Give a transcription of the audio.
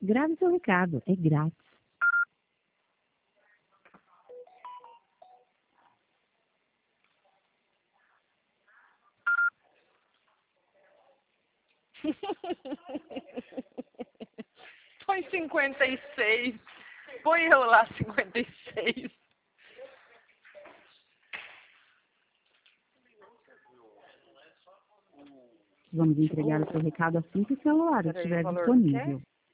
Grave seu recado, é grátis. Põe 56. Põe eu lá 56. Vamos entregar o seu recado assim que o celular estiver disponível.